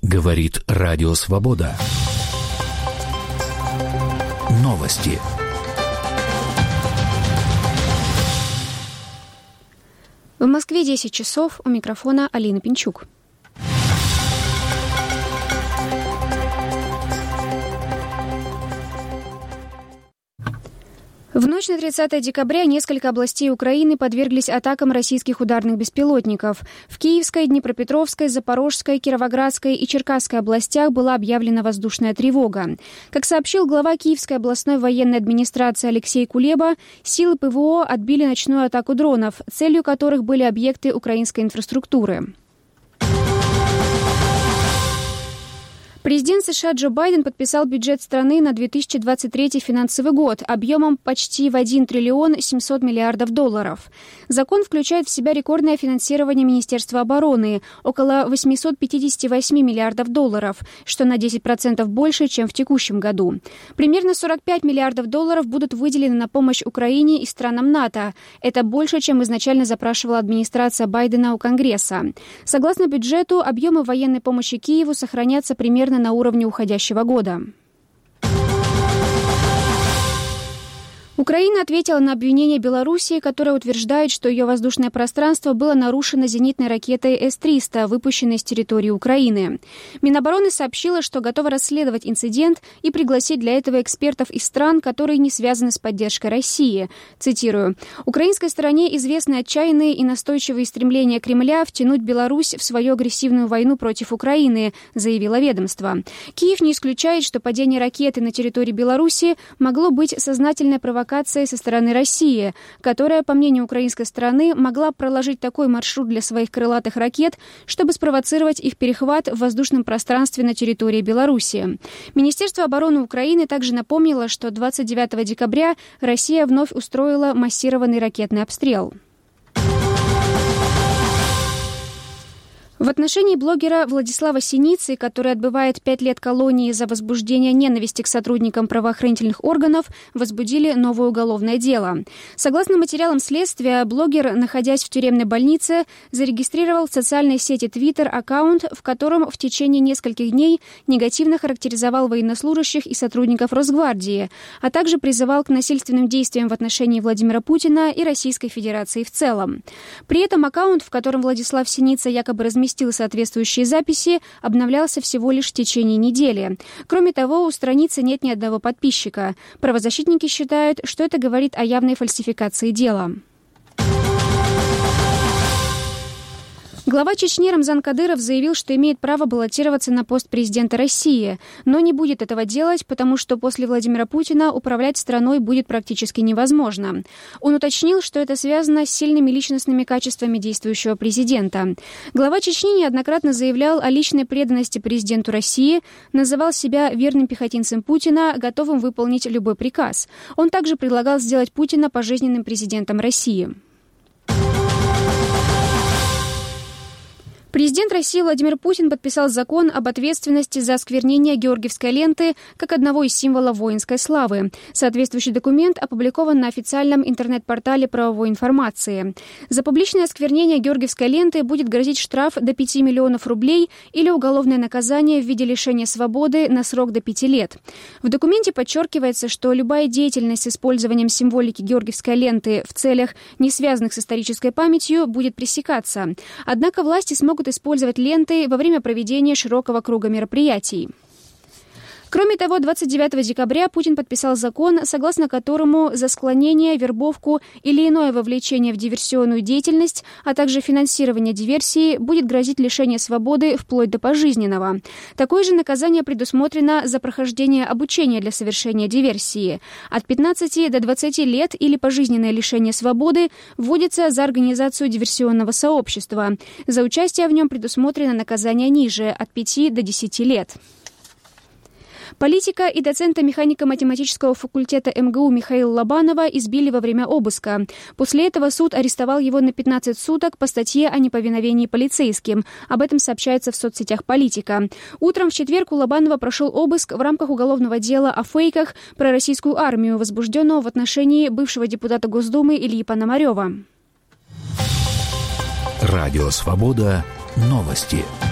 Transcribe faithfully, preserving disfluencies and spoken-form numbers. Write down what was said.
Говорит Радио Свобода. Новости. В Москве десять часов, у микрофона Алина Пинчук. В ночь на тридцатое декабря несколько областей Украины подверглись атакам российских ударных беспилотников. В Киевской, Днепропетровской, Запорожской, Кировоградской и Черкасской областях была объявлена воздушная тревога. Как сообщил глава Киевской областной военной администрации Алексей Кулеба, силы ПВО отбили ночную атаку дронов, целью которых были объекты украинской инфраструктуры. Президент США Джо Байден подписал бюджет страны на две тысячи двадцать третий финансовый год объемом почти в один триллион семьсот миллиардов долларов. Закон включает в себя рекордное финансирование Министерства обороны – около восемьсот пятьдесят восемь миллиардов долларов, что на десять процентов больше, чем в текущем году. Примерно сорок пять миллиардов долларов будут выделены на помощь Украине и странам НАТО. Это больше, чем изначально запрашивала администрация Байдена у Конгресса. Согласно бюджету, объемы военной помощи Киеву сохранятся примерно на уровне уходящего года. Украина ответила на обвинение Белоруссии, которая утверждает, что ее воздушное пространство было нарушено зенитной ракетой эс триста, выпущенной с территории Украины. Минобороны сообщила, что готова расследовать инцидент и пригласить для этого экспертов из стран, которые не связаны с поддержкой России. Цитирую. «Украинской стороне известны отчаянные и настойчивые стремления Кремля втянуть Беларусь в свою агрессивную войну против Украины», заявило ведомство. Киев не исключает, что падение ракеты на территории Беларуси могло быть сознательной провокацией со стороны России, которая, по мнению украинской стороны, могла проложить такой маршрут для своих крылатых ракет, чтобы спровоцировать их перехват в воздушном пространстве на территории Беларуси. Министерство обороны Украины также напомнило, что двадцать девятого декабря Россия вновь устроила массированный ракетный обстрел. В отношении блогера Владислава Синицы, который отбывает пять лет колонии за возбуждение ненависти к сотрудникам правоохранительных органов, возбудили новое уголовное дело. Согласно материалам следствия, блогер, находясь в тюремной больнице, зарегистрировал в социальной сети Twitter аккаунт, в котором в течение нескольких дней негативно характеризовал военнослужащих и сотрудников Росгвардии, а также призывал к насильственным действиям в отношении Владимира Путина и Российской Федерации в целом. При этом аккаунт, в котором Владислав Синица якобы разместил соответствующие записи, обновлялся всего лишь в течение недели. Кроме того, у страницы нет ни одного подписчика. Правозащитники считают, что это говорит о явной фальсификации дела. Глава Чечни Рамзан Кадыров заявил, что имеет право баллотироваться на пост президента России, но не будет этого делать, потому что после Владимира Путина управлять страной будет практически невозможно. Он уточнил, что это связано с сильными личностными качествами действующего президента. Глава Чечни неоднократно заявлял о личной преданности президенту России, называл себя верным пехотинцем Путина, готовым выполнить любой приказ. Он также предлагал сделать Путина пожизненным президентом России. Президент России Владимир Путин подписал закон об ответственности за осквернение георгиевской ленты как одного из символов воинской славы. Соответствующий документ опубликован на официальном интернет-портале правовой информации. За публичное осквернение георгиевской ленты будет грозить штраф до пяти миллионов рублей или уголовное наказание в виде лишения свободы на срок до пяти лет. В документе подчеркивается, что любая деятельность с использованием символики георгиевской ленты в целях, не связанных с исторической памятью, будет пресекаться. Однако власти смогут использовать ленты во время проведения широкого круга мероприятий. Кроме того, двадцать девятого декабря Путин подписал закон, согласно которому за склонение, вербовку или иное вовлечение в диверсионную деятельность, а также финансирование диверсии будет грозить лишение свободы вплоть до пожизненного. Такое же наказание предусмотрено за прохождение обучения для совершения диверсии. От пятнадцати до двадцати лет или пожизненное лишение свободы вводится за организацию диверсионного сообщества. За участие в нем предусмотрено наказание ниже, от пяти до десяти лет. Политика и доцента механико-математического факультета эм гэ у Михаила Лобанова избили во время обыска. После этого суд арестовал его на пятнадцать суток по статье о неповиновении полицейским. Об этом сообщается в соцсетях «Политика». Утром в четверг у Лобанова прошел обыск в рамках уголовного дела о фейках про российскую армию, возбужденного в отношении бывшего депутата Госдумы Ильи Пономарева. Радио «Свобода». Новости.